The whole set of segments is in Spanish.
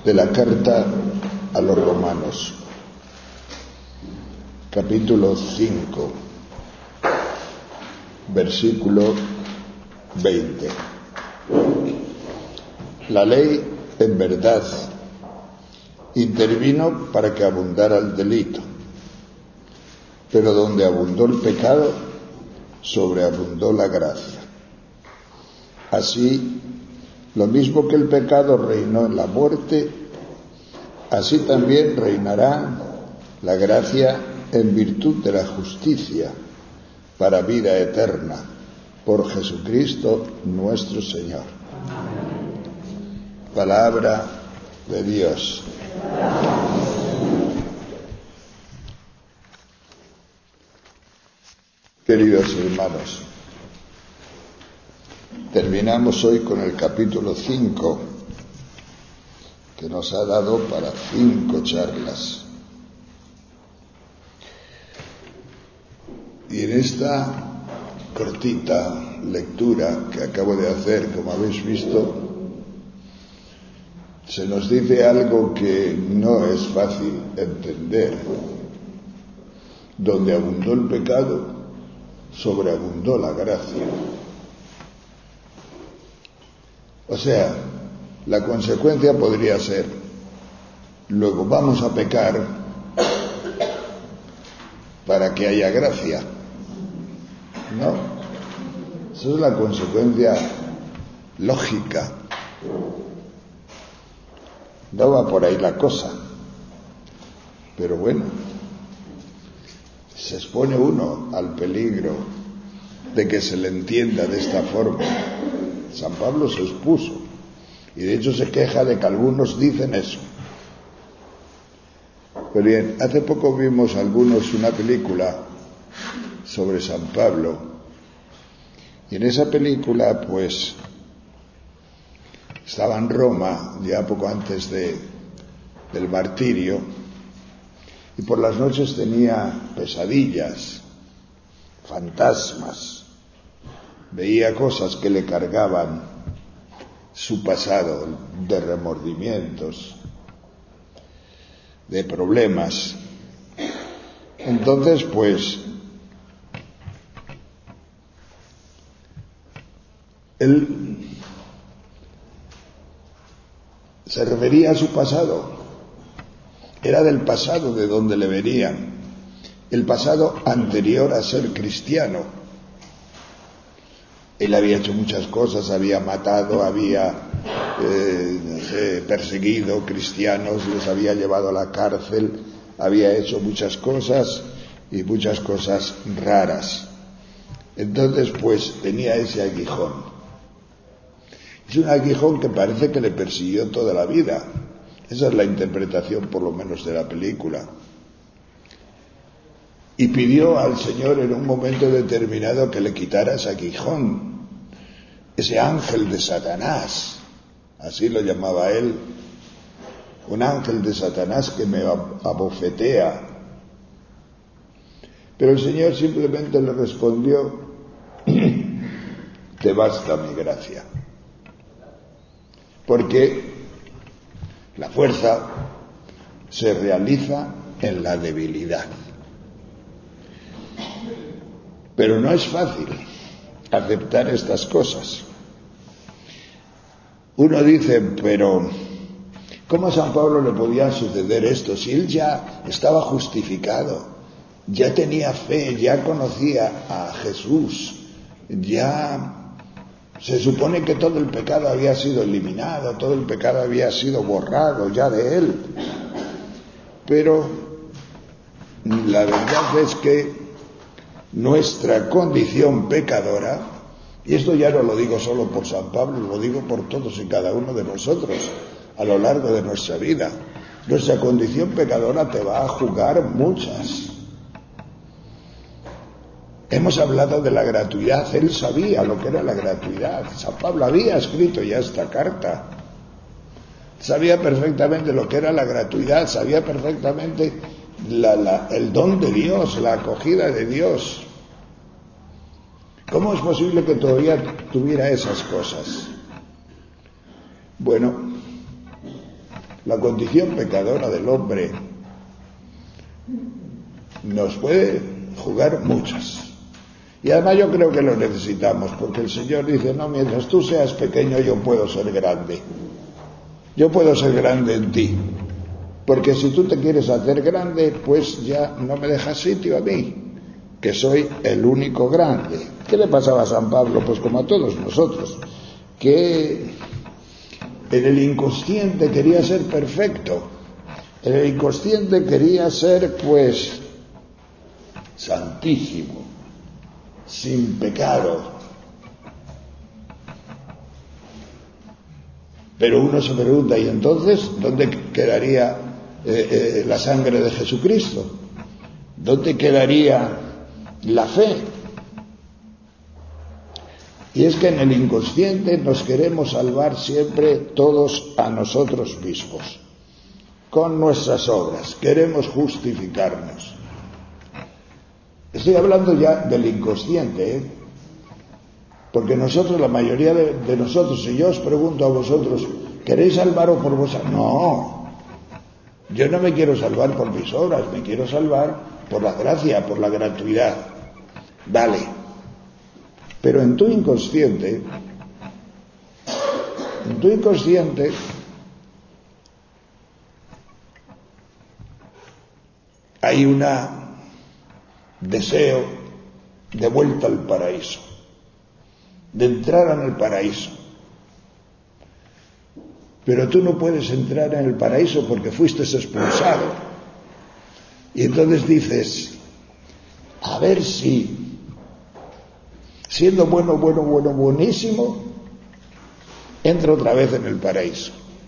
de la carta a los Romanos, capítulo 5, versículo 20. La ley, en verdad, intervino para que abundara el delito, pero donde abundó el pecado, sobreabundó la gracia. Así, lo mismo que el pecado reinó en la muerte, así también reinará la gracia en virtud de la justicia para vida eterna, por Jesucristo nuestro Señor. Palabra de Dios. Queridos hermanos, terminamos hoy con el capítulo 5, que nos ha dado para 5 charlas. Y en esta cortita lectura que acabo de hacer, como habéis visto, se nos dice algo que no es fácil entender. Donde abundó el pecado, sobreabundó la gracia. O sea, la consecuencia podría ser: luego vamos a pecar para que haya gracia. ¿No? Esa es la consecuencia lógica. No va por ahí la cosa. Pero bueno, se expone uno al peligro de que se le entienda de esta forma. San Pablo se expuso y de hecho se queja de que algunos dicen eso. Pues bien, hace poco vimos algunos una película sobre San Pablo, y en esa película pues estaba en Roma ya poco antes del martirio, y por las noches tenía pesadillas, fantasmas, veía cosas que le cargaban su pasado de remordimientos, de problemas. Entonces pues él se refería a su pasado. Era del pasado de donde le venían, el pasado anterior a ser cristiano. Él había hecho muchas cosas, había matado, había perseguido cristianos, les había llevado a la cárcel, había hecho muchas cosas y muchas cosas raras. Entonces pues tenía ese aguijón. Es un aguijón que parece que le persiguió toda la vida. Esa es la interpretación, por lo menos, de la película. Y pidió al Señor en un momento determinado que le quitara ese aguijón, ese ángel de Satanás, así lo llamaba él, un ángel de Satanás que me abofetea. Pero el Señor simplemente le respondió: te basta mi gracia. Porque la fuerza se realiza en la debilidad. Pero no es fácil aceptar estas cosas. Uno dice, pero ¿cómo a San Pablo le podía suceder esto si él ya estaba justificado, ya tenía fe, ya conocía a Jesús, ya se supone que todo el pecado había sido eliminado, todo el pecado había sido borrado ya de él? Pero la verdad es que nuestra condición pecadora, y esto ya no lo digo solo por San Pablo, lo digo por todos y cada uno de nosotros a lo largo de nuestra vida, nuestra condición pecadora te va a jugar muchas. Hemos hablado de la gratuidad. Él sabía lo que era la gratuidad. San Pablo había escrito ya esta carta. Sabía perfectamente lo que era la gratuidad, sabía perfectamente el don de Dios, la acogida de Dios. ¿Cómo es posible que todavía tuviera esas cosas? Bueno, la condición pecadora del hombre nos puede jugar muchas. Y además yo creo que lo necesitamos, porque el Señor dice, no, mientras tú seas pequeño yo puedo ser grande. Yo puedo ser grande en ti. Porque si tú te quieres hacer grande, pues ya no me dejas sitio a mí, que soy el único grande. ¿Qué le pasaba a San Pablo? Pues como a todos nosotros, que en el inconsciente quería ser perfecto. En el inconsciente quería ser, pues, santísimo, sin pecado. Pero uno se pregunta, ¿y entonces dónde quedaría la sangre de Jesucristo? ¿Dónde quedaría la fe? Y es que en el inconsciente nos queremos salvar siempre todos a nosotros mismos, con nuestras obras, queremos justificarnos. Estoy hablando ya del inconsciente, porque nosotros, la mayoría de nosotros, si yo os pregunto a vosotros, ¿queréis salvaros por vosotros? No, yo no me quiero salvar por mis obras, me quiero salvar por la gracia, por la gratuidad. Vale, pero en tu inconsciente hay un deseo de vuelta al paraíso, de entrar en el paraíso. Pero tú no puedes entrar en el paraíso porque fuiste expulsado. Y entonces dices, a ver si, siendo buenísimo, entro otra vez en el paraíso.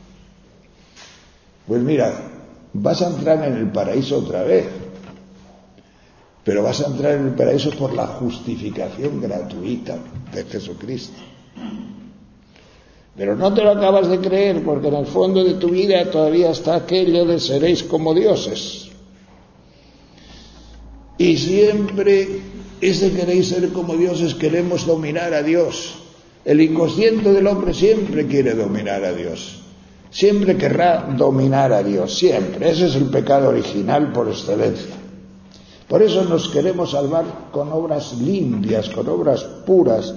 Pues mira, vas a entrar en el paraíso otra vez, pero vas a entrar en el paraíso por la justificación gratuita de Jesucristo. Pero no te lo acabas de creer, porque en el fondo de tu vida todavía está aquello de seréis como dioses. Y siempre ese queréis ser como dioses, queremos dominar a Dios. El inconsciente del hombre siempre quiere dominar a Dios. Siempre querrá dominar a Dios, siempre. Ese es el pecado original por excelencia. Por eso nos queremos salvar con obras limpias, con obras puras,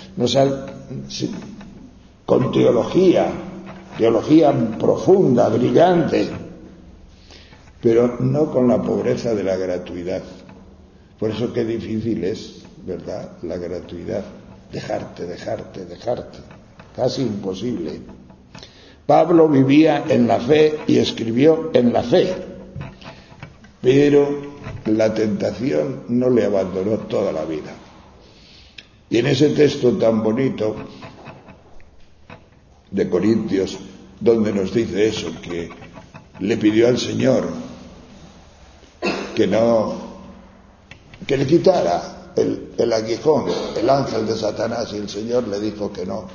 con teología profunda, brillante, pero no con la pobreza de la gratuidad. Por eso qué difícil es, ¿verdad?, la gratuidad. Dejarte, casi imposible. Pablo vivía en la fe y escribió en la fe, pero la tentación no le abandonó toda la vida. Y en ese texto tan bonito de Corintios, donde nos dice eso, que le pidió al Señor que le quitara el aguijón, el ángel de Satanás, y el Señor le dijo que no.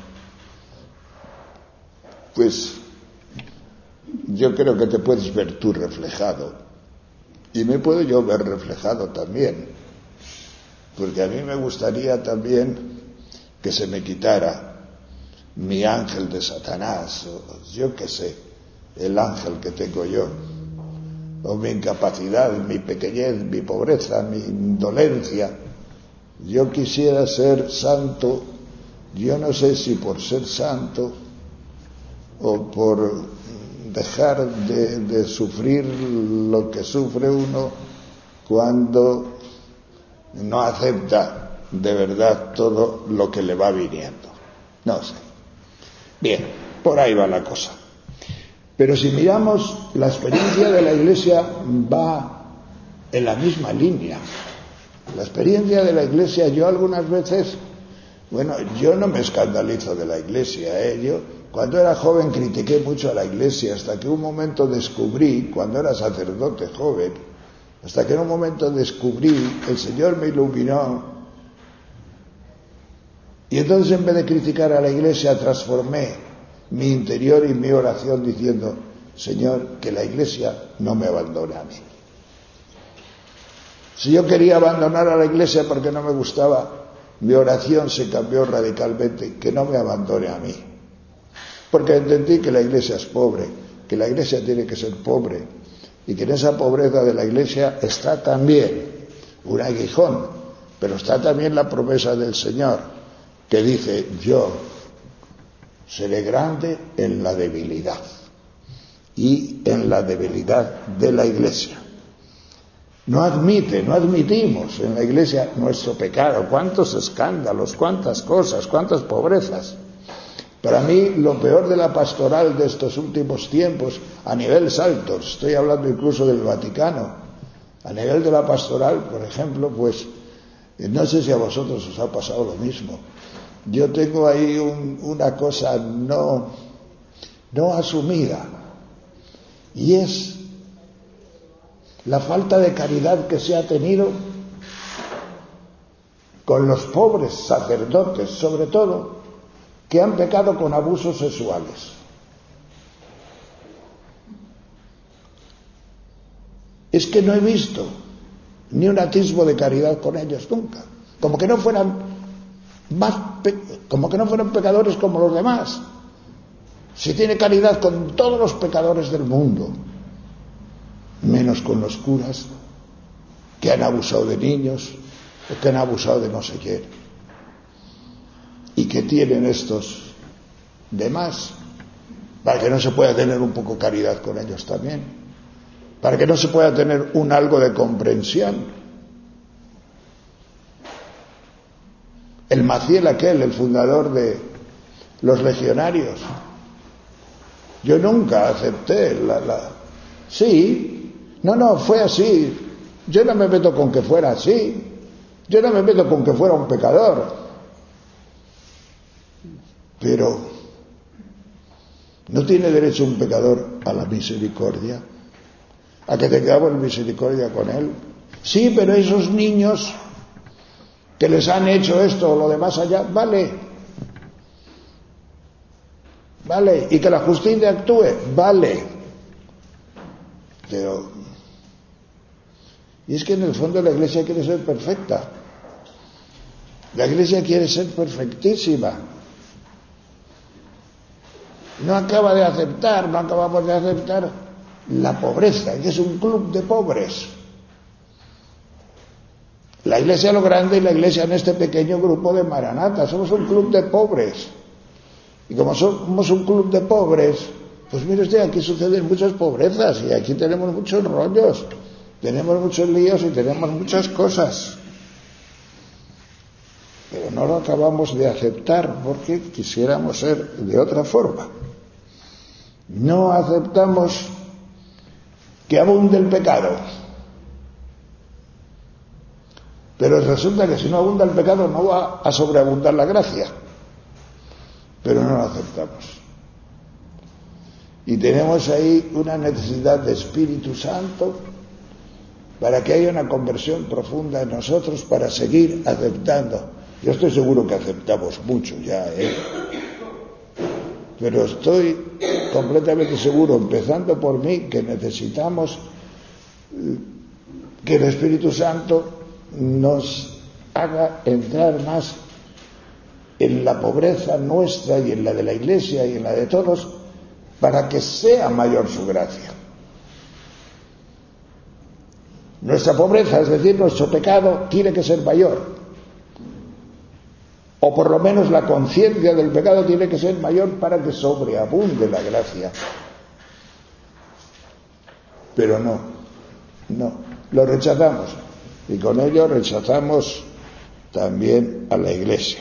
Pues yo creo que te puedes ver tú reflejado, y me puedo yo ver reflejado también, porque a mí me gustaría también que se me quitara mi ángel de Satanás, o yo qué sé, el ángel que tengo yo, o mi incapacidad, mi pequeñez, mi pobreza, mi indolencia. Yo quisiera ser santo, yo no sé si por ser santo o por dejar de sufrir lo que sufre uno cuando no acepta de verdad todo lo que le va viniendo. No sé. Bien, por ahí va la cosa. Pero si miramos, la experiencia de la Iglesia va en la misma línea. La experiencia de la Iglesia, yo algunas veces, yo no me escandalizo de la Iglesia, Yo cuando era joven critiqué mucho a la Iglesia, hasta que un momento descubrí, cuando era sacerdote joven, hasta que en un momento descubrí, el Señor me iluminó, y entonces en vez de criticar a la Iglesia transformé mi interior y mi oración diciendo, Señor, que la Iglesia no me abandone a mí. Si yo quería abandonar a la Iglesia porque no me gustaba, mi oración se cambió radicalmente, que no me abandone a mí. Porque entendí que la Iglesia es pobre, que la iglesia tiene que ser pobre y que en esa pobreza de la iglesia está también un aguijón, pero está también la promesa del Señor que dice: yo seré grande en la debilidad, y en la debilidad de la iglesia. No admitimos en la iglesia nuestro pecado. Cuántos escándalos, cuántas cosas, cuántas pobrezas. Para mí lo peor de la pastoral de estos últimos tiempos, a niveles altos, estoy hablando incluso del Vaticano, a nivel de la pastoral, por ejemplo, pues no sé si a vosotros os ha pasado lo mismo. Yo tengo ahí una cosa no asumida, y es la falta de caridad que se ha tenido con los pobres sacerdotes, sobre todo, que han pecado con abusos sexuales. Es que no he visto ni un atisbo de caridad con ellos nunca, como que no fueran pecadores como los demás. Se tiene caridad con todos los pecadores del mundo, menos con los curas que han abusado de niños o que han abusado de no sé quién. ¿Y qué tienen estos demás? Para que no se pueda tener un poco caridad con ellos también, para que no se pueda tener un algo de comprensión. El Maciel aquel, el fundador de los legionarios, yo nunca acepté sí. No, fue así. Yo no me meto con que fuera así. Yo no me meto con que fuera un pecador. Pero ¿no tiene derecho un pecador a la misericordia? ¿A que tengamos misericordia con él? Sí, pero esos niños que les han hecho esto o lo demás allá, vale. Y que la justicia actúe, vale. Pero y es que en el fondo la iglesia quiere ser perfecta. La iglesia quiere ser perfectísima. No acabamos de aceptar la pobreza, que es un club de pobres. La iglesia lo grande y la iglesia en este pequeño grupo de Maranata. Somos un club de pobres. Y como somos un club de pobres, pues mire usted, aquí suceden muchas pobrezas y aquí tenemos muchos rollos. Tenemos muchos líos y tenemos muchas cosas, pero no lo acabamos de aceptar porque quisiéramos ser de otra forma. No aceptamos que abunde el pecado, pero resulta que si no abunda el pecado no va a sobreabundar la gracia, pero no lo aceptamos. Y tenemos ahí una necesidad de Espíritu Santo para que haya una conversión profunda en nosotros, para seguir aceptando. Yo estoy seguro que aceptamos mucho ya, pero estoy completamente seguro, empezando por mí, que necesitamos que el Espíritu Santo nos haga entrar más en la pobreza nuestra y en la de la Iglesia y en la de todos, para que sea mayor su gracia. Nuestra pobreza, es decir, nuestro pecado, tiene que ser mayor. O por lo menos la conciencia del pecado tiene que ser mayor para que sobreabunde la gracia. Pero no, lo rechazamos. Y con ello rechazamos también a la Iglesia.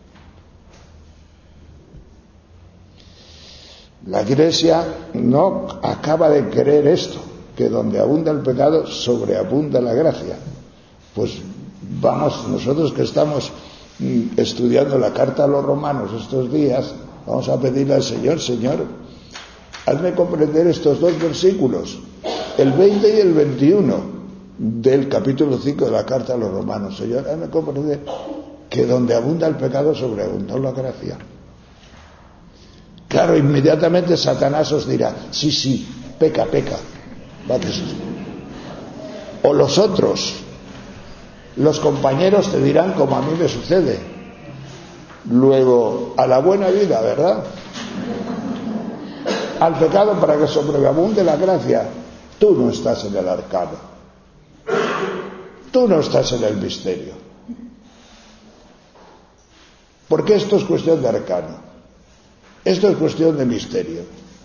La Iglesia no acaba de creer esto, que donde abunda el pecado, sobreabunda la gracia. Pues vamos, nosotros que estamos estudiando la carta a los romanos estos días, vamos a pedirle al Señor: Señor, hazme comprender estos dos versículos, el 20 y el 21 del capítulo 5 de la carta a los romanos. Señor, hazme comprender que donde abunda el pecado, sobreabunda la gracia. Claro, inmediatamente Satanás os dirá: sí, peca. O los otros, los compañeros, te dirán, como a mí me sucede. Luego, a la buena vida, ¿verdad? al pecado para que sobreabunde la gracia. Tú no estás en el arcano, tú no estás en el misterio, porque esto es cuestión de arcano, esto es cuestión de misterio.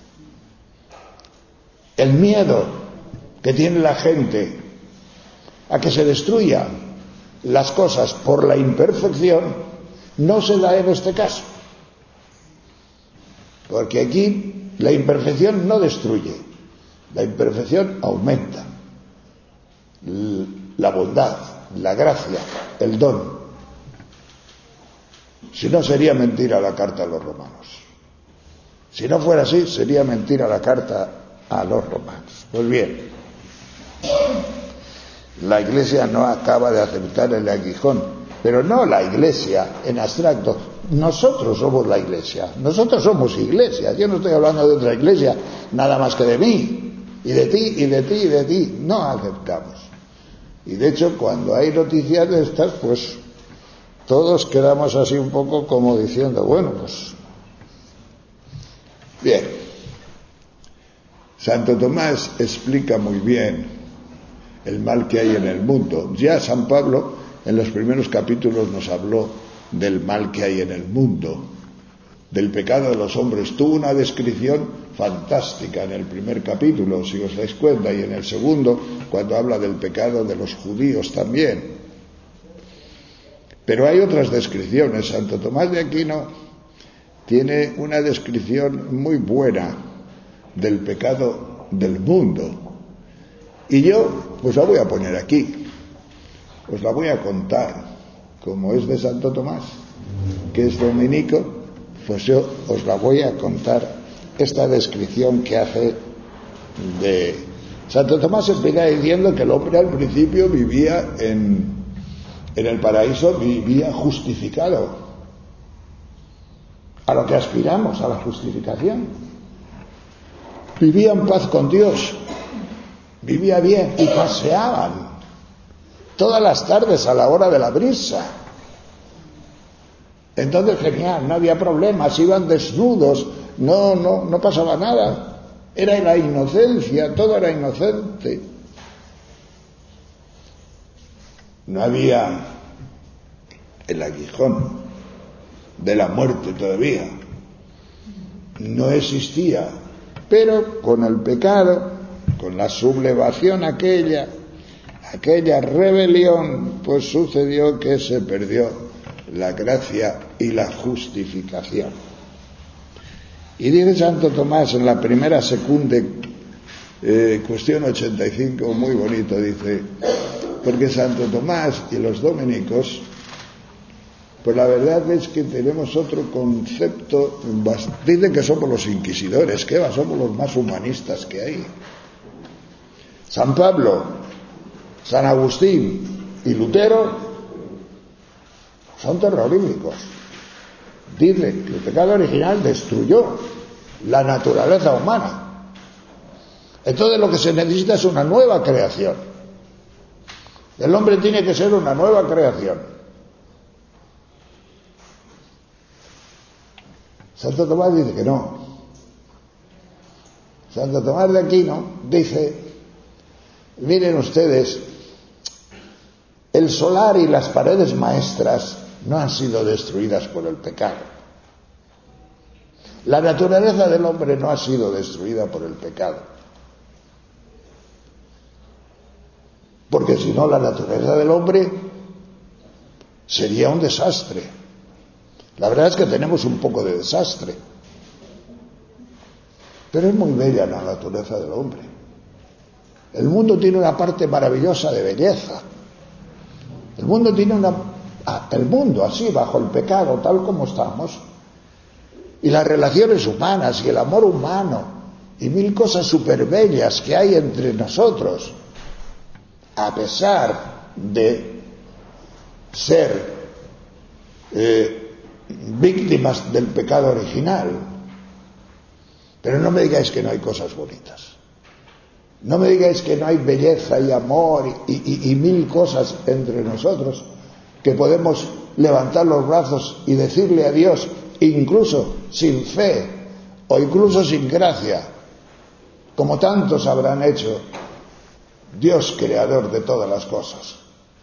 El miedo que tiene la gente a que se destruyan las cosas por la imperfección no se da en este caso, porque aquí la imperfección no destruye, la imperfección aumenta la bondad, la gracia, el don. Si no, sería mentira la carta a los romanos. Si no fuera así, sería mentira la carta a los romanos. Pues bien, la Iglesia no acaba de aceptar el aguijón, pero no la Iglesia en abstracto. Nosotros somos la Iglesia, nosotros somos Iglesia. Yo no estoy hablando de otra Iglesia, nada más que de mí, y de ti, y de ti, y de ti. No aceptamos. Y de hecho, cuando hay noticias de estas, pues todos quedamos así un poco como diciendo, bueno, pues bien. Santo Tomás explica muy bien el mal que hay en el mundo. Ya San Pablo en los primeros capítulos nos habló del mal que hay en el mundo, del pecado de los hombres. Tuvo una descripción fantástica en el primer capítulo, si os dais cuenta, y en el segundo, cuando habla del pecado de los judíos también. Pero hay otras descripciones. Santo Tomás de Aquino tiene una descripción muy buena del pecado del mundo, y yo pues la voy a poner aquí, os la voy a contar, como es de Santo Tomás, que es dominico, pues yo os la voy a contar, esta descripción que hace de Santo Tomás. Empieza diciendo que el hombre al principio vivía en el paraíso, vivía justificado, a lo que aspiramos, a la justificación. Vivía en paz con Dios, vivía bien, y paseaban todas las tardes a la hora de la brisa. Entonces, genial, no había problemas, iban desnudos, no pasaba nada. Era la inocencia, todo era inocente. No había el aguijón de la muerte todavía, no existía. Pero con el pecado, con la sublevación aquella rebelión, pues sucedió que se perdió la gracia y la justificación. Y dice Santo Tomás en la primera secunde, cuestión 85, muy bonito, dice, porque Santo Tomás y los dominicos, pues la verdad es que tenemos otro concepto. Dicen que somos los inquisidores, que somos los más humanistas que hay. San Pablo, San Agustín y Lutero son terroríficos. Dicen que el pecado original destruyó la naturaleza humana. Entonces lo que se necesita es una nueva creación. El hombre tiene que ser una nueva creación. Santo Tomás dice que no. Santo Tomás de Aquino dice, miren ustedes, el solar y las paredes maestras no han sido destruidas por el pecado. La naturaleza del hombre no ha sido destruida por el pecado. Porque si no, la naturaleza del hombre sería un desastre. La verdad es que tenemos un poco de desastre. Pero es muy bella la naturaleza del hombre. El mundo tiene una parte maravillosa de belleza. El mundo tiene el mundo así, bajo el pecado, tal como estamos, y las relaciones humanas y el amor humano y mil cosas súper bellas que hay entre nosotros, a pesar de ser víctimas del pecado original. Pero no me digáis que no hay cosas bonitas, no me digáis que no hay belleza y amor y mil cosas entre nosotros, que podemos levantar los brazos y decirle a Dios, incluso sin fe, o incluso sin gracia, como tantos habrán hecho, Dios creador de todas las cosas.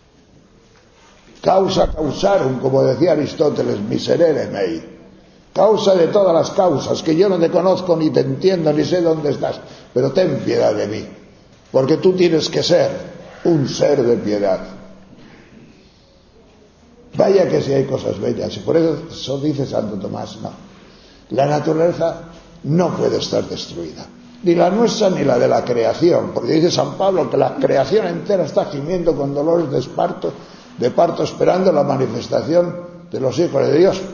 Causa causarum, como decía Aristóteles, miserere mei. Causa de todas las causas, que yo no te conozco ni te entiendo ni sé dónde estás, pero ten piedad de mí, porque tú tienes que ser un ser de piedad. Vaya que si hay cosas bellas, y por eso dice Santo Tomás, no, la naturaleza no puede estar destruida, ni la nuestra ni la de la creación, porque dice San Pablo que la creación entera está gimiendo con dolores de parto esperando la manifestación de los hijos de Dios,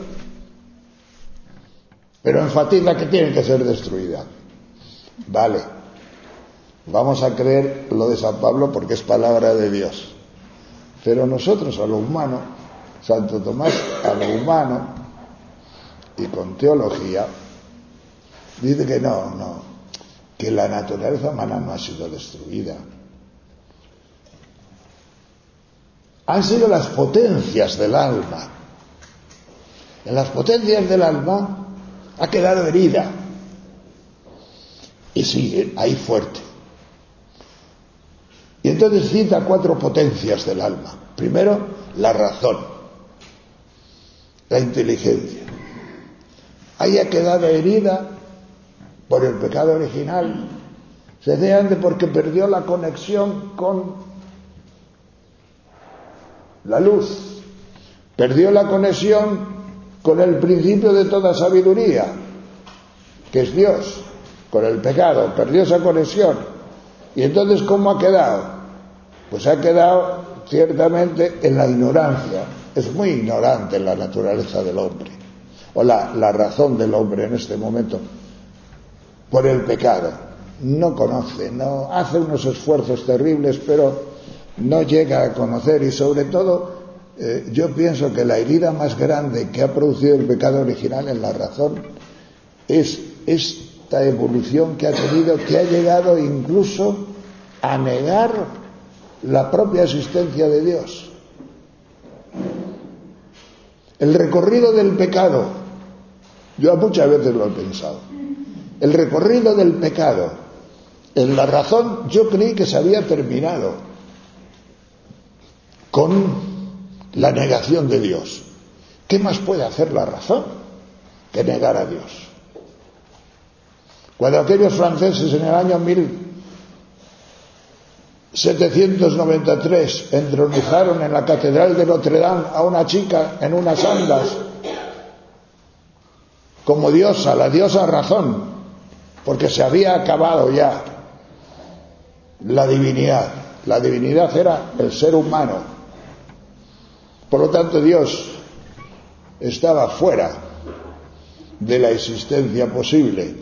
pero enfatiza que tiene que ser destruida. Vale, vamos a creer lo de San Pablo porque es palabra de Dios, pero nosotros a lo humano, Santo Tomás a lo humano y con teología dice que no, que la naturaleza humana no ha sido destruida. Han sido las potencias del alma. En las potencias del alma ha quedado herida y sigue ahí fuerte. Y entonces cita 4 potencias del alma. Primero, la razón, la inteligencia. Ahí ha quedado herida por el pecado original, sencillamente porque perdió la conexión con la luz, perdió la conexión con el principio de toda sabiduría, que es Dios. Con el pecado perdió esa conexión. Y entonces, ¿cómo ha quedado? Pues ha quedado ciertamente en la ignorancia. Es muy ignorante la naturaleza del hombre, o la razón del hombre en este momento, por el pecado. No conoce, no hace unos esfuerzos terribles, pero no llega a conocer. Y sobre todo, yo pienso que la herida más grande que ha producido el pecado original en la razón es esta evolución que ha tenido, que ha llegado incluso a negar la propia existencia de Dios. El recorrido del pecado, yo muchas veces lo he pensado, el recorrido del pecado en la razón, yo creí que se había terminado con la negación de Dios. ¿Qué más puede hacer la razón que negar a Dios? Cuando aquellos franceses en el año 1793 entronizaron en la catedral de Notre Dame a una chica en unas andas como diosa, la diosa razón, porque se había acabado ya la divinidad. La divinidad era el ser humano. Por lo tanto, Dios estaba fuera de la existencia posible.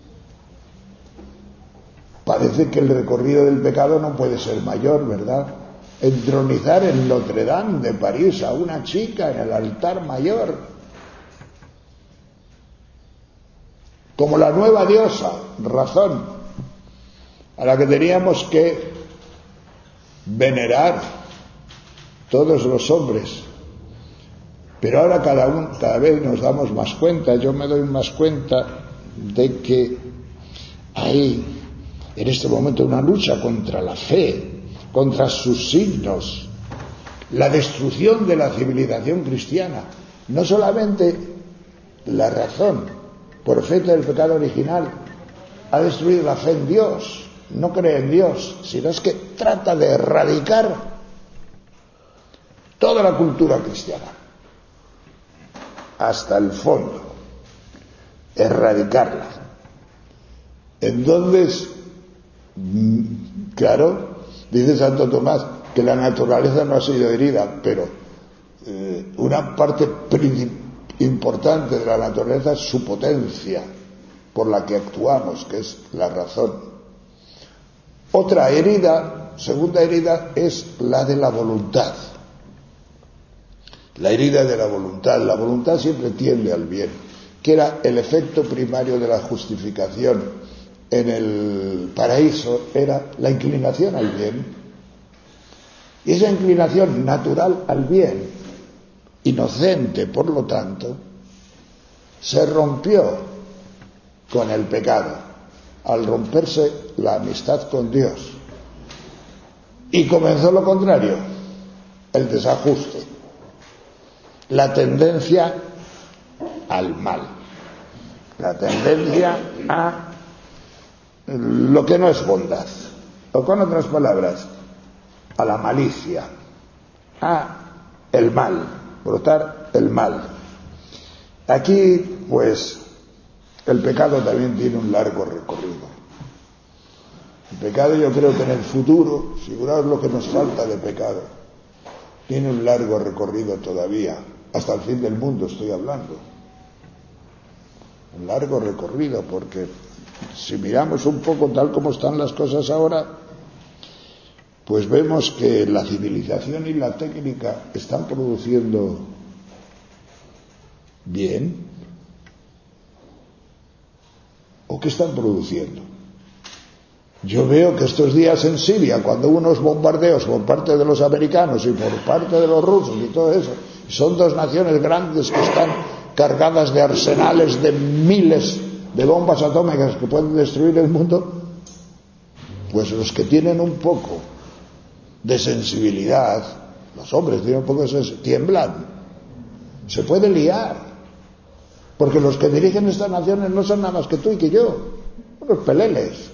Parece que el recorrido del pecado no puede ser mayor, ¿verdad? Entronizar en Notre Dame de París a una chica en el altar mayor, como la nueva diosa, razón, a la que teníamos que venerar todos los hombres. Pero ahora cada vez nos damos más cuenta, yo me doy más cuenta de que hay en este momento una lucha contra la fe, contra sus signos, la destrucción de la civilización cristiana. No solamente la razón, por efecto del pecado original, ha destruido la fe en Dios, no cree en Dios, sino es que trata de erradicar toda la cultura cristiana, hasta el fondo, erradicarla. Entonces, claro, dice Santo Tomás que la naturaleza no ha sido herida, pero una parte importante de la naturaleza es su potencia por la que actuamos, que es la razón. Otra herida, segunda herida, es la de la voluntad. La herida de la voluntad. La voluntad siempre tiende al bien, que era el efecto primario de la justificación en el paraíso, era la inclinación al bien. Y esa inclinación natural al bien, inocente por lo tanto, se rompió con el pecado, al romperse la amistad con Dios. Y comenzó lo contrario, el desajuste, la tendencia al mal, la tendencia a lo que no es bondad, o con otras palabras, a la malicia, a el mal, brotar el mal. Aquí, pues, el pecado también tiene un largo recorrido. El pecado, yo creo que en el futuro, figuraos lo que nos falta de pecado, tiene un largo recorrido todavía, hasta el fin del mundo estoy hablando. Un largo recorrido, porque si miramos un poco tal como están las cosas ahora, pues vemos que la civilización y la técnica están produciendo bien. ¿O qué están produciendo? Yo veo que estos días en Siria, cuando hubo unos bombardeos por parte de los americanos y por parte de los rusos y todo eso, son dos naciones grandes que están cargadas de arsenales de miles de bombas atómicas que pueden destruir el mundo, pues los que tienen un poco de sensibilidad, los hombres tienen un poco de sensibilidad, tiemblan, se puede liar, porque los que dirigen estas naciones no son nada más que tú y que yo, unos peleles.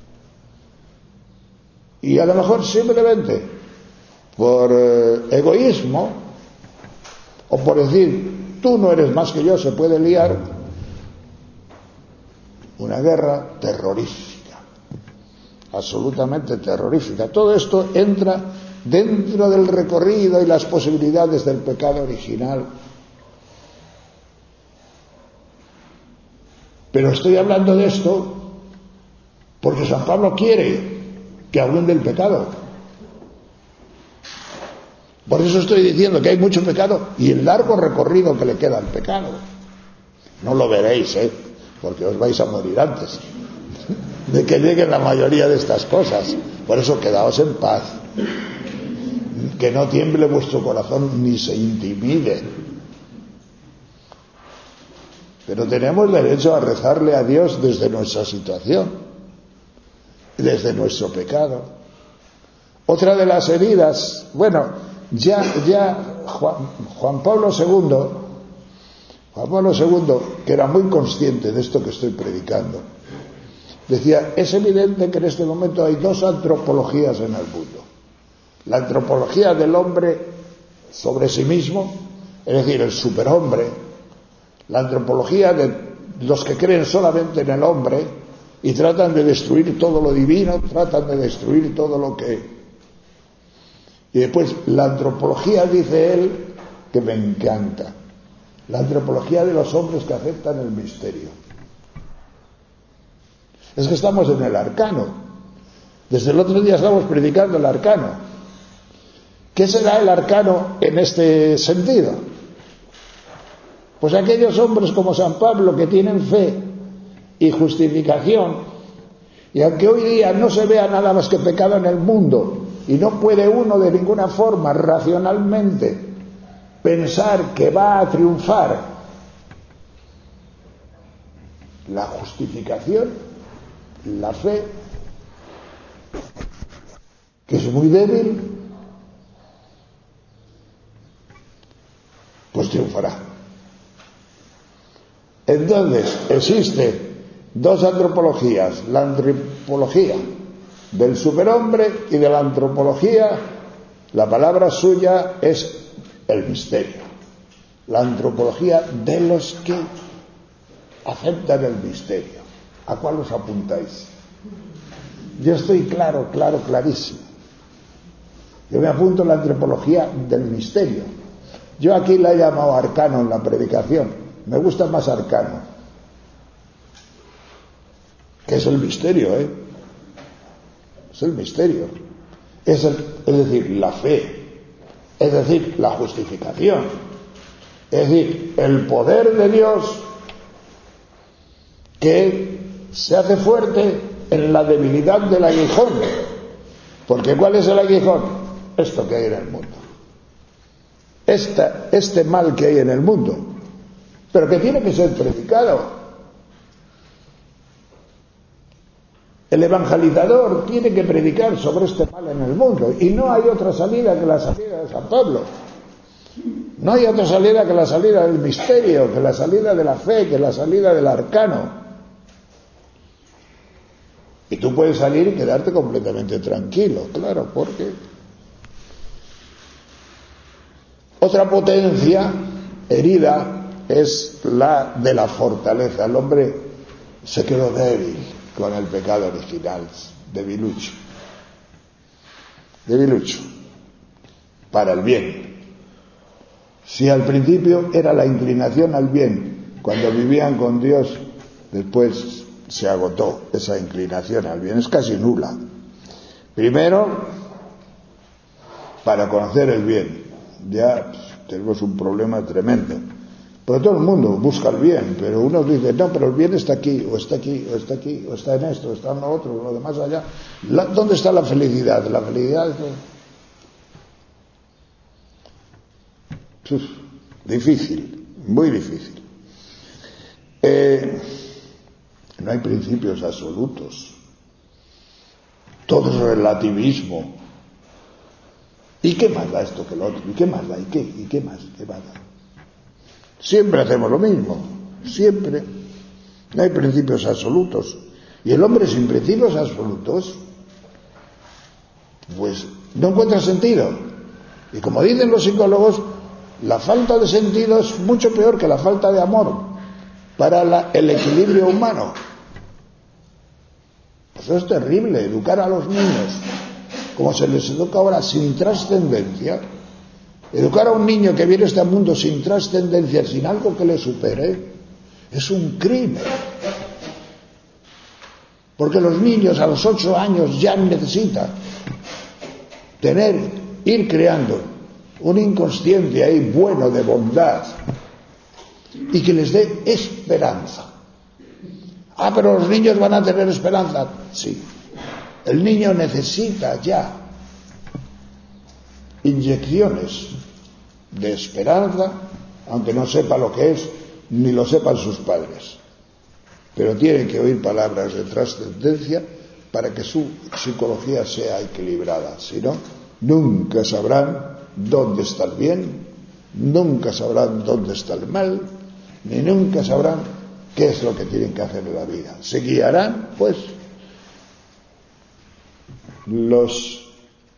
Y a lo mejor simplemente por egoísmo o por decir tú no eres más que yo, se puede liar una guerra terrorífica, absolutamente terrorífica. Todo esto entra dentro del recorrido y las posibilidades del pecado original. Pero estoy hablando de esto porque San Pablo quiere que hablen del pecado. Por eso estoy diciendo que hay mucho pecado y el largo recorrido que le queda al pecado. No lo veréis, porque os vais a morir antes de que lleguen la mayoría de estas cosas. Por eso quedaos en paz, que no tiemble vuestro corazón ni se intimide. Pero tenemos derecho a rezarle a Dios desde nuestra situación, desde nuestro pecado. Otra de las heridas, bueno, ya Juan Pablo II, que era muy consciente de esto que estoy predicando, decía, es evidente que en este momento hay dos antropologías en el mundo. La antropología del hombre sobre sí mismo, es decir, el superhombre, la antropología de los que creen solamente en el hombre y tratan de destruir todo lo divino, tratan de destruir todo lo que... Y después la antropología, dice él, que me encanta, la antropología de los hombres que aceptan el misterio. Es que estamos en el arcano. Desde el otro día estamos predicando el arcano. ¿Qué será el arcano en este sentido? Pues aquellos hombres como San Pablo que tienen fe y justificación, y aunque hoy día no se vea nada más que pecado en el mundo y no puede uno de ninguna forma racionalmente pensar que va a triunfar la justificación, la fe, que es muy débil, pues triunfará. Entonces existe dos antropologías, la antropología del superhombre y de la antropología, la palabra suya es el misterio, la antropología de los que aceptan el misterio. ¿A cuál os apuntáis? Yo estoy clarísimo. Yo me apunto a la antropología del misterio. Yo aquí la he llamado arcano en la predicación. Me gusta más arcano, que es el misterio, es el misterio, es decir, la fe, es decir, la justificación, es decir, el poder de Dios que se hace fuerte en la debilidad del aguijón. Porque ¿cuál es el aguijón? Esto que hay en el mundo, este mal que hay en el mundo, pero que tiene que ser predicado. El evangelizador tiene que predicar sobre este mal en el mundo, y no hay otra salida que la salida de San Pablo. No hay otra salida que la salida del misterio, que la salida de la fe, que la salida del arcano. Y tú puedes salir y quedarte completamente tranquilo, claro, porque otra potencia herida es la de la fortaleza. El hombre se quedó débil con el pecado original, debilucho, para el bien. Si al principio era la inclinación al bien, cuando vivían con Dios, después se agotó esa inclinación al bien, es casi nula. Primero, para conocer el bien, ya tenemos un problema tremendo. Porque todo el mundo busca el bien, pero uno dice, no, pero el bien está aquí, o está aquí, o está aquí, o está en esto, o está en lo otro, lo demás allá. ¿Dónde está la felicidad? La felicidad es difícil, muy difícil. No hay principios absolutos. Todo es relativismo. ¿Y qué más da esto que lo otro? ¿Y qué más da? ¿Y qué más? ¿Qué más da? Siempre hacemos lo mismo. Siempre. No hay principios absolutos. Y el hombre sin principios absolutos, pues no encuentra sentido. Y como dicen los psicólogos, la falta de sentido es mucho peor que la falta de amor para el equilibrio humano. Eso es terrible, educar a los niños como se les educa ahora, sin trascendencia. Educar a un niño que viene a este mundo sin trascendencia, sin algo que le supere, es un crimen. Porque los niños a los 8 años ya necesitan ir creando un inconsciente ahí bueno de bondad y que les dé esperanza. Ah, pero los niños van a tener esperanza. Sí. El niño necesita ya inyecciones de esperanza, aunque no sepa lo que es, ni lo sepan sus padres. Pero tiene que oír palabras de trascendencia para que su psicología sea equilibrada. Si no, nunca sabrán dónde está el bien, nunca sabrán dónde está el mal, ni nunca sabrán qué es lo que tienen que hacer en la vida. Se guiarán, pues, los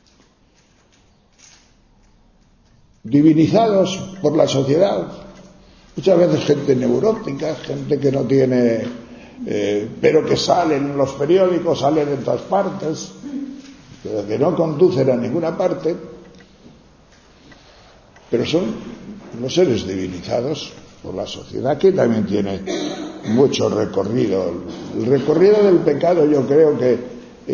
divinizados por la sociedad, muchas veces gente neurótica, gente que no tiene, pero que salen en los periódicos, salen en todas partes, pero que no conducen a ninguna parte, pero son los seres divinizados por la sociedad, que también tiene mucho recorrido. El recorrido del pecado, yo creo que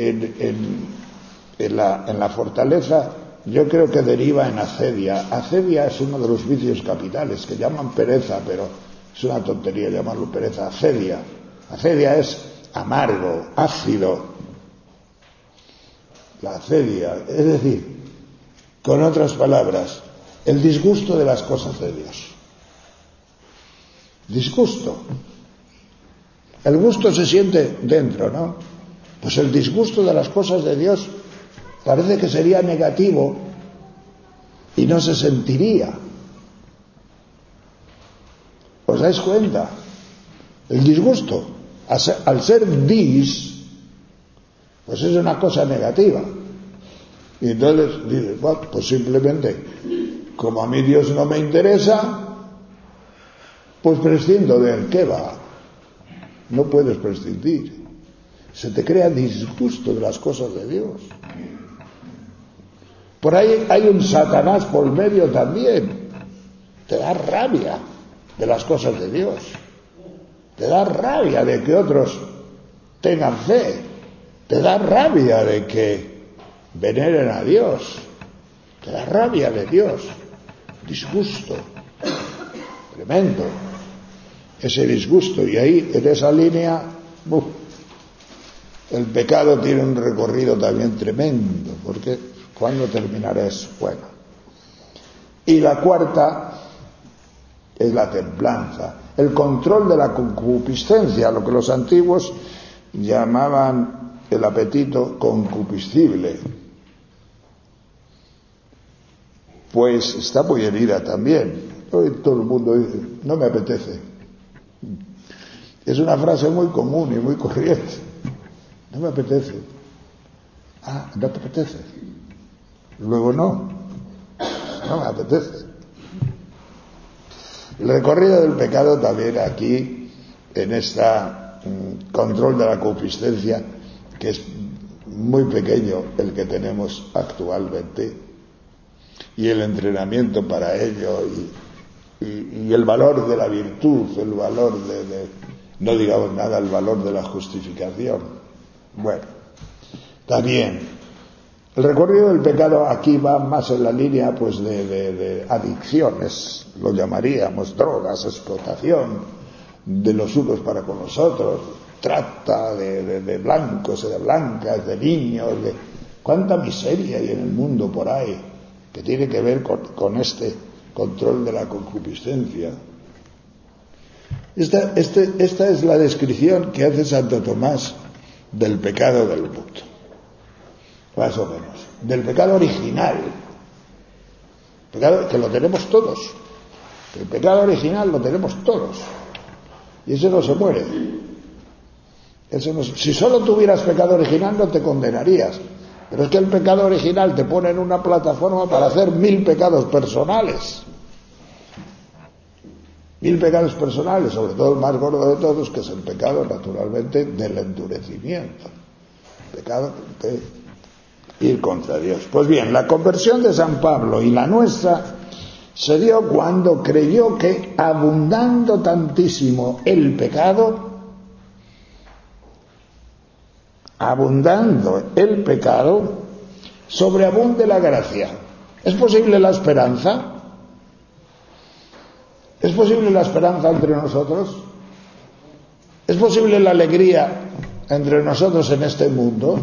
en la fortaleza, yo creo que deriva en acedia. Acedia es uno de los vicios capitales, que llaman pereza, pero es una tontería llamarlo pereza. Acedia es amargo, ácido. La acedia, es decir, con otras palabras, el disgusto de las cosas de Dios. Disgusto. El gusto se siente dentro, ¿no? Pues el disgusto de las cosas de Dios parece que sería negativo y no se sentiría. ¿Os dais cuenta? El disgusto, al ser pues es una cosa negativa. Y entonces dices, bueno, pues simplemente, como a mí Dios no me interesa, pues prescindo de él. ¿Qué va? No puedes prescindir. Se te crea disgusto de las cosas de Dios. Por ahí hay un Satanás por medio también. Te da rabia de las cosas de Dios. Te da rabia de que otros tengan fe. Te da rabia de que veneren a Dios. Te da rabia de Dios. Disgusto. Tremendo. Ese disgusto. Y ahí, en esa línea, el pecado tiene un recorrido también tremendo. Porque ¿cuándo terminará eso? Bueno. Y la cuarta es la templanza. El control de la concupiscencia, lo que los antiguos llamaban el apetito concupiscible, pues está muy herida también. Hoy todo el mundo dice, no me apetece. Es una frase muy común y muy corriente. No me apetece. Ah, ¿no te apetece? Luego no me apetece. El recorrido del pecado también aquí, en este control de la concupiscencia, que es muy pequeño el que tenemos actualmente, y el entrenamiento para ello, y el valor de la virtud, el valor no digamos nada, el valor de la justificación. Bueno, también el recorrido del pecado aquí va más en la línea pues de adicciones, lo llamaríamos, drogas, explotación de los unos para con los otros, trata de blancos y de blancas, de niños, de cuánta miseria hay en el mundo por ahí que tiene que ver con este control de la concupiscencia. Esta es la descripción que hace Santo Tomás del pecado del mundo, más o menos, del pecado original, pecado que lo tenemos todos. El pecado original lo tenemos todos y ese no se muere. Si solo tuvieras pecado original no te condenarías, pero es que el pecado original te pone en una plataforma para hacer 1000 pecados personales. 1000 pecados personales, sobre todo el más gordo de todos, que es el pecado, naturalmente, del endurecimiento. Pecado de ir contra Dios. Pues bien, la conversión de San Pablo y la nuestra se dio cuando creyó que, abundando tantísimo el pecado, sobreabunde la gracia. ¿Es posible la esperanza? ¿Es posible la esperanza entre nosotros? ¿Es posible la alegría entre nosotros en este mundo?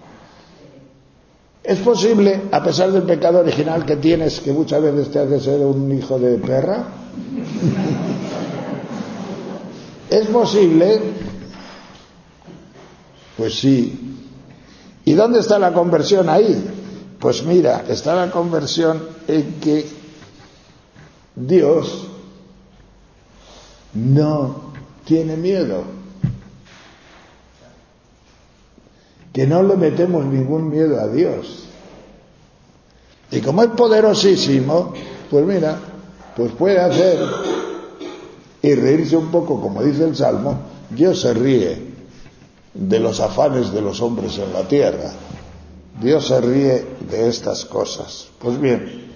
¿Es posible, a pesar del pecado original que tienes, que muchas veces te hace ser un hijo de perra? ¿Es posible? Pues sí. ¿Y dónde está la conversión ahí? Pues mira, está la conversión en que Dios no tiene miedo, que no le metemos ningún miedo a Dios, y como es poderosísimo, pues mira, pues puede hacer y reírse un poco, como dice el Salmo. Dios se ríe de los afanes de los hombres en la tierra, Dios se ríe de estas cosas. Pues bien,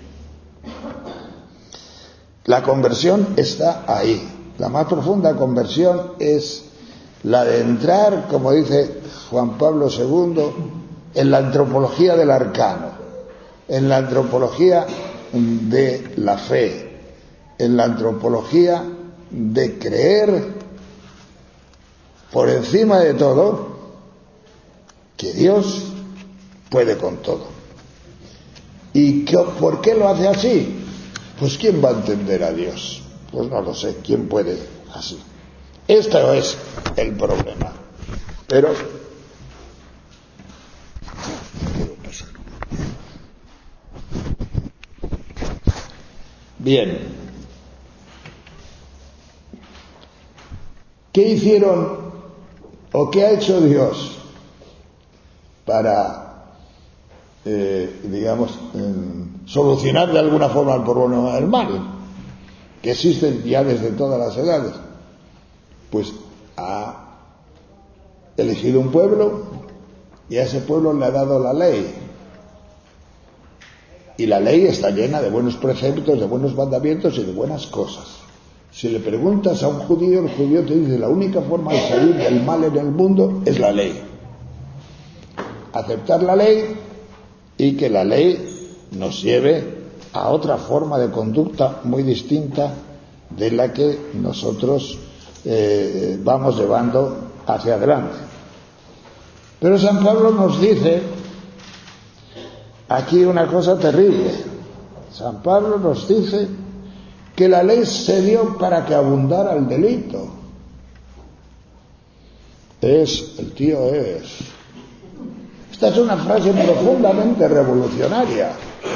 la conversión está ahí. La más profunda conversión es la de entrar, como dice Juan Pablo II, en la antropología del arcano, en la antropología de la fe, en la antropología de creer por encima de todo que Dios puede con todo. ¿Y por qué lo hace así? Pues ¿quién va a entender a Dios? Pues no lo sé, ¿quién puede así? Esto es el problema. Pero bien, ¿qué hicieron o qué ha hecho Dios para solucionar de alguna forma el problema del mal, que existe ya desde todas las edades? Pues ha elegido un pueblo y a ese pueblo le ha dado la ley, y la ley está llena de buenos preceptos, de buenos mandamientos y de buenas cosas. Si le preguntas a un judío, el judío te dice: la única forma de salir del mal en el mundo es la ley. Aceptar la ley y que la ley nos lleve a otra forma de conducta muy distinta de la que nosotros vamos llevando hacia adelante. Pero San Pablo nos dice aquí una cosa terrible. San Pablo nos dice que la ley se dio para que abundara el delito. El tío es Esta es una frase profundamente revolucionaria.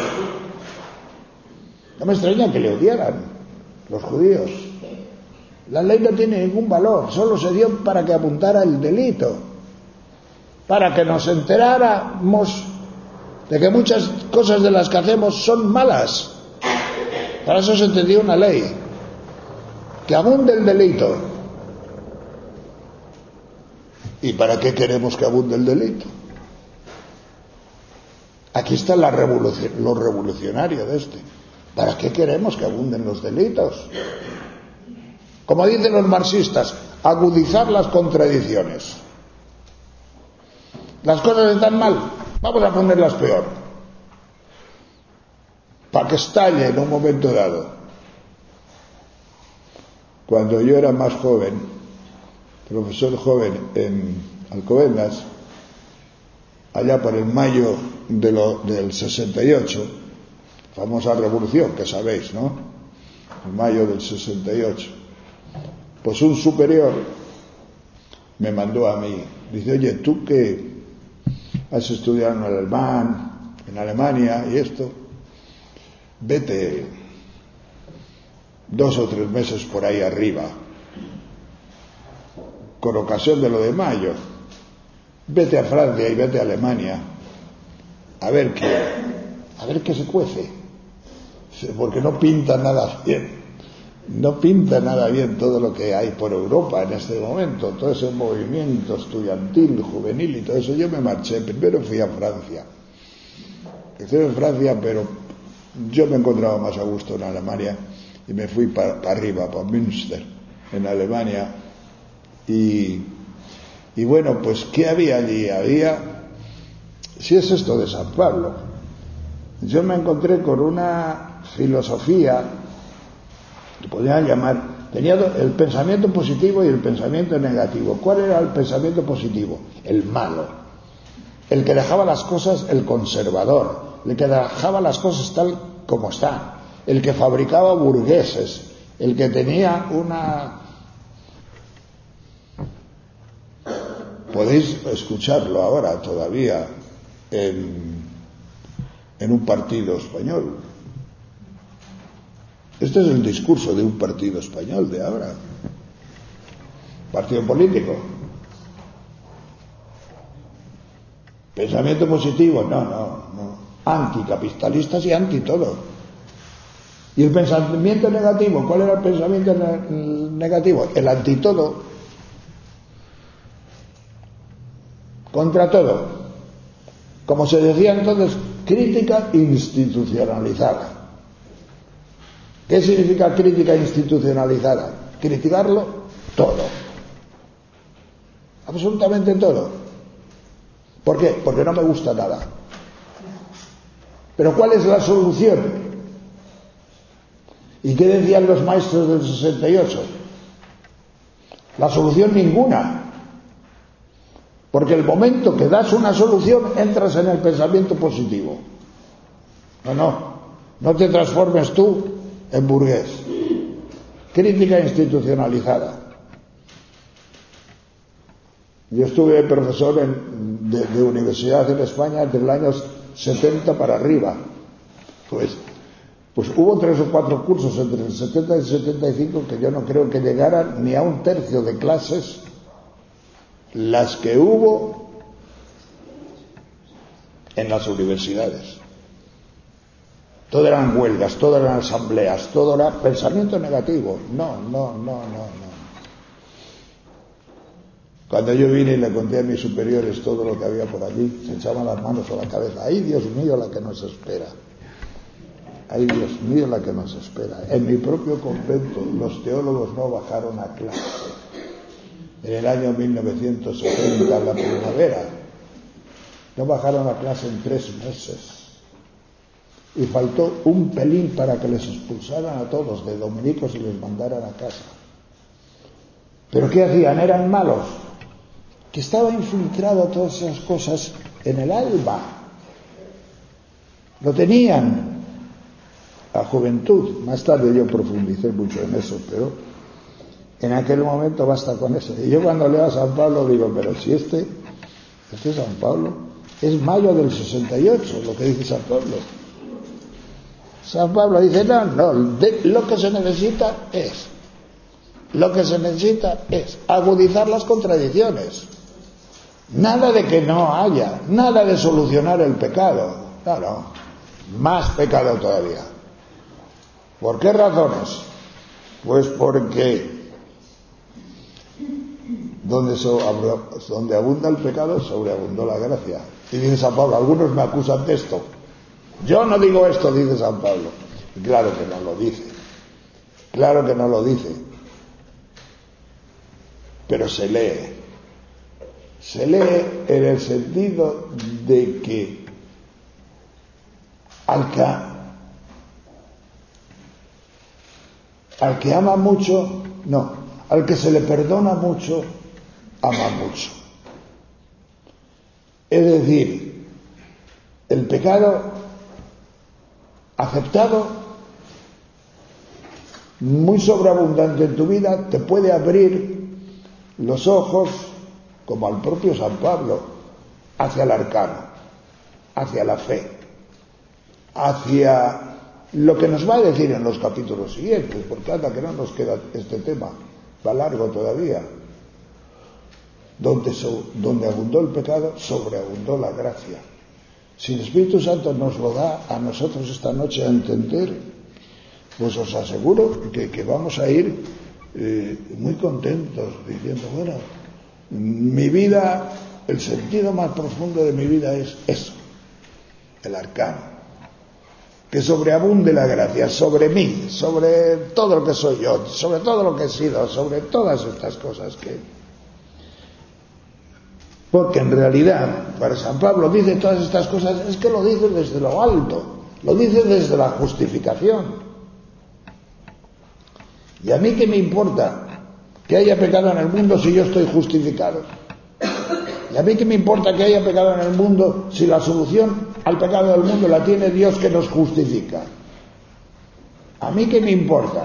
No me extraña que le odiaran los judíos. La ley no tiene ningún valor, solo se dio para que apuntara el delito, para que nos enteráramos de que muchas cosas de las que hacemos son malas. Para eso se entendió una ley, que abunde el delito. ¿Y para qué queremos que abunde el delito? Aquí está lo revolucionario de este. ¿Para qué queremos que abunden los delitos? Como dicen los marxistas, agudizar las contradicciones. Las cosas están mal, vamos a ponerlas peor, para que estalle en un momento dado. Cuando yo era más joven, profesor joven en Alcobendas, allá por el mayo del 68, famosa revolución que sabéis, ¿no? El mayo del 68. Pues un superior me mandó a mí, dice, oye, tú que has estudiado en Alemania y esto, vete 2 o 3 meses por ahí arriba, con ocasión de lo de mayo, vete a Francia y vete a Alemania, a ver qué se cuece, porque no pinta nada bien. No pinta nada bien todo lo que hay por Europa en este momento, todo ese movimiento estudiantil, juvenil y todo eso. Yo me marché, primero fui a Francia. Estuve en Francia, pero yo me encontraba más a gusto en Alemania y me fui para arriba, para Münster, en Alemania. Y bueno, pues ¿qué había allí? Si es esto de San Pablo, yo me encontré con una filosofía que podrían llamar, tenía el pensamiento positivo y el pensamiento negativo. ¿Cuál era el pensamiento positivo? El malo, el que dejaba las cosas, el conservador, el que dejaba las cosas tal como están, el que fabricaba burgueses, el que tenía una... Podéis escucharlo ahora todavía en un partido español. Este es el discurso de un partido español de ahora. Partido político. Pensamiento positivo, no. Anticapitalistas y anti todo. ¿Y el pensamiento negativo? ¿Cuál era el pensamiento negativo? El anti todo. Contra todo. Como se decía entonces, crítica institucionalizada. ¿Qué significa crítica institucionalizada? Criticarlo todo. Absolutamente todo. ¿Por qué? Porque no me gusta nada. Pero ¿cuál es la solución? ¿Y qué decían los maestros del 68? La solución ninguna. Porque el momento que das una solución entras en el pensamiento positivo. No te transformes tú en burgués. Crítica institucionalizada. Yo estuve profesor de universidad en España desde el año 70 para arriba. Pues hubo 3 o 4 cursos entre el 70 y el 75 que yo no creo que llegaran ni a 1/3 de clases las que hubo en las universidades. Todo eran huelgas, todo eran asambleas, todo era pensamiento negativo. No. Cuando yo vine y le conté a mis superiores todo lo que había por allí, se echaban las manos a la cabeza. ¡Ay, Dios mío, la que nos espera! ¡Ay, Dios mío, la que nos espera! En mi propio convento, los teólogos no bajaron a clase. En el año 1970, en la primavera, no bajaron a clase en 3 meses. Y faltó un pelín para que les expulsaran a todos de dominicos y les mandaran a casa. ¿Pero qué hacían? ¿Eran malos? Que estaba infiltrado todas esas cosas en el alma. Lo tenían. La juventud. Más tarde yo profundicé mucho en eso, pero en aquel momento basta con eso. Y yo cuando leo a San Pablo digo, pero si este es San Pablo. Es mayo del 68, lo que dice San Pablo. San Pablo dice, lo que se necesita es agudizar las contradicciones. Nada de que no haya, nada de solucionar el pecado. No, más pecado todavía. ¿Por qué razones? Pues porque donde abunda el pecado, sobreabundó la gracia. Y dice San Pablo, algunos me acusan de esto. Yo no digo esto, dice San Pablo. Y claro que no lo dice. Pero se lee en el sentido de que al que ama mucho, al que se le perdona mucho, ama mucho. Es decir, el pecado aceptado, muy sobreabundante en tu vida, te puede abrir los ojos, como al propio San Pablo, hacia el arcano, hacia la fe, hacia lo que nos va a decir en los capítulos siguientes, porque anda que no nos queda este tema, va largo todavía. Donde abundó el pecado, sobreabundó la gracia. Si el Espíritu Santo nos lo da a nosotros esta noche a entender, pues os aseguro que vamos a ir muy contentos, diciendo, bueno, mi vida, el sentido más profundo de mi vida es eso, el arcano. Que sobreabunde la gracia sobre mí, sobre todo lo que soy yo, sobre todo lo que he sido, sobre todas estas cosas que... Porque en realidad, para San Pablo dice todas estas cosas, es que lo dice desde lo alto, lo dice desde la justificación. ¿Y a mí qué me importa que haya pecado en el mundo si yo estoy justificado? ¿Y a mí qué me importa que haya pecado en el mundo si la solución al pecado del mundo la tiene Dios que nos justifica? ¿A mí qué me importa?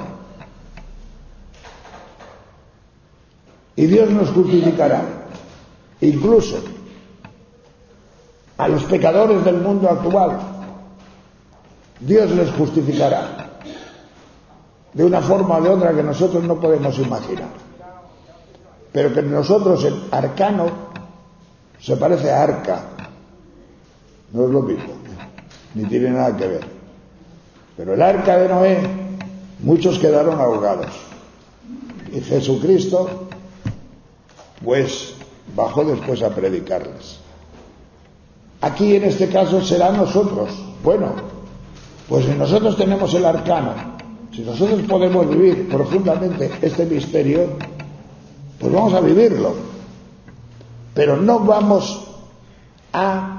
Y Dios nos justificará. Incluso a los pecadores del mundo actual, Dios les justificará de una forma o de otra que nosotros no podemos imaginar. Pero que nosotros el arcano se parece a arca, no es lo mismo, ni tiene nada que ver. Pero el arca de Noé, muchos quedaron ahogados. Y Jesucristo, pues, bajó después a predicarles. Aquí en este caso será nosotros. Bueno, pues si nosotros tenemos el arcano, si nosotros podemos vivir profundamente este misterio, pues vamos a vivirlo. Pero no vamos a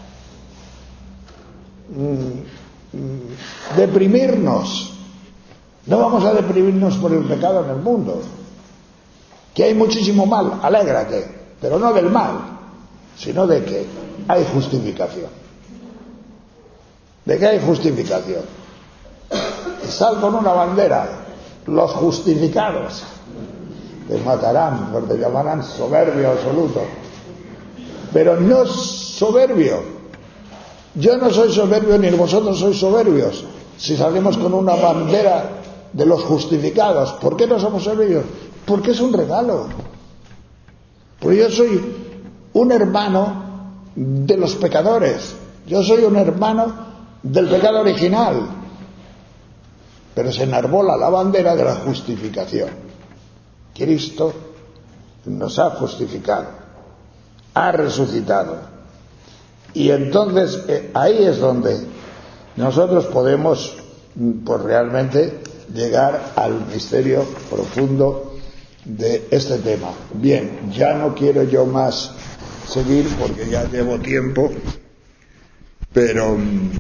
deprimirnos. No vamos a deprimirnos por el pecado en el mundo. Que hay muchísimo mal, alégrate. Pero no del mal, sino de que hay justificación. ¿De qué hay justificación? Y sal con una bandera, los justificados. Te matarán, porque te llamarán soberbio absoluto. Pero no soberbio. Yo no soy soberbio ni vosotros sois soberbios. Si salimos con una bandera de los justificados, ¿por qué no somos soberbios? Porque es un regalo. Pues yo soy un hermano de los pecadores. Yo soy un hermano del pecado original. Pero se enarbola la bandera de la justificación. Cristo nos ha justificado, ha resucitado. Y entonces ahí es donde nosotros podemos, pues realmente, llegar al misterio profundo de este tema. Bien, ya no quiero yo más seguir porque ya llevo tiempo, pero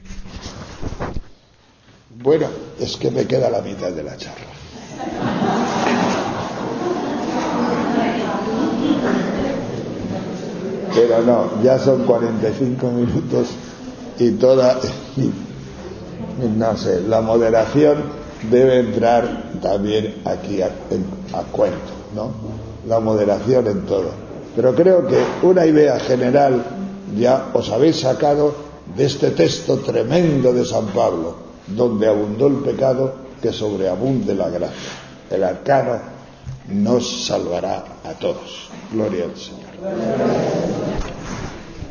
bueno, es que me queda la mitad de la charla. Pero no, ya son 45 minutos y no sé, la moderación debe entrar también aquí a cuento, ¿no? La moderación en todo. Pero creo que una idea general ya os habéis sacado de este texto tremendo de San Pablo, donde abundó el pecado, que sobreabunde la gracia. El arcano nos salvará a todos. Gloria al Señor.